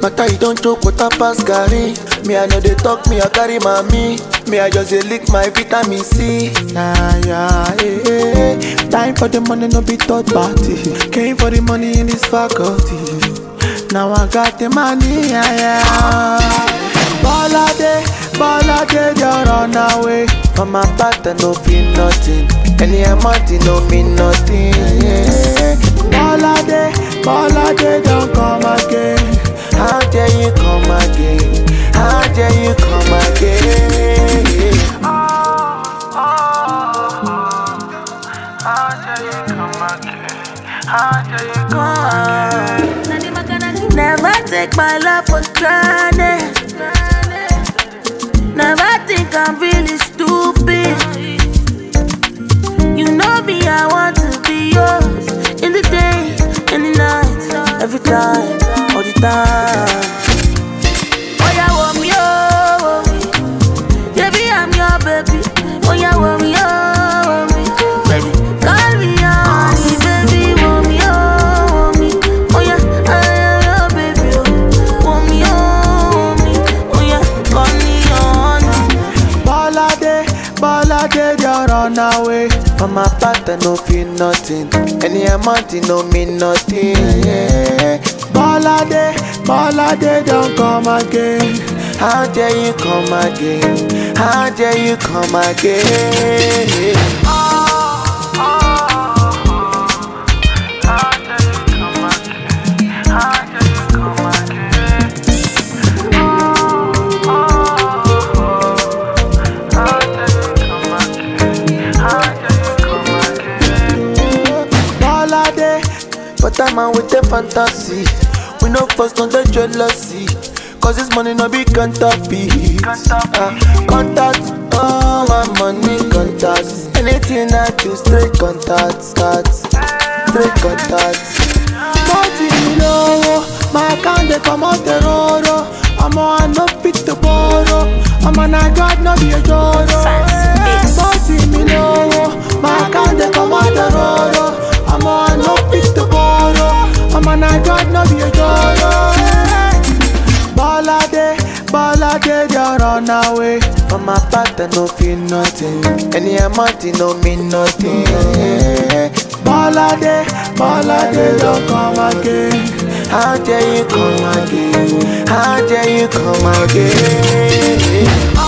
Matter you don't joke, what I pass Gary. Me I know they talk, me I carry mommy. Me I just dey lick my vitamin C. Time for the money, no be third party. Came for the money in this faculty. Now I got the money, Ball day, you run away. From my partner, no feel nothing. Any amount, no mean nothing. Ball day, don't come again. How dare you come again? How dare you come again? How dare you come again? How dare you come again? Never take my love for granted. Never think I'm really stupid. You know me, I want to be yours. In the day, in the night, every time, all the time. Oh yeah, want me, oh baby, I'm your baby. Oh yeah, want me, oh baby, call me honey, baby, want me, oh yeah, I am your baby, want me, oh yeah, call me honey. Ball day, you run away. From my partner, no feel nothing. Any amount, no mean nothing. Ball day, don't come again. How dare you come again? How dare you come again? But I'm out with the fantasy. We no first on the jealousy. Cause this money no be counterfeit. Contact, oh my money contacts. Anything I do, straight contacts. Straight contacts. My account they come out the road. I'm on no fit to borrow. I'm on a god, no be a joro. My account they come out the road. I'm on no fit to borrow. I'm on a god, no be a joro. Ball day, you run away. From my partner, no feel nothing. Any amount, no mean nothing. Ball day, don't come again. How dare you come again? How dare you come again?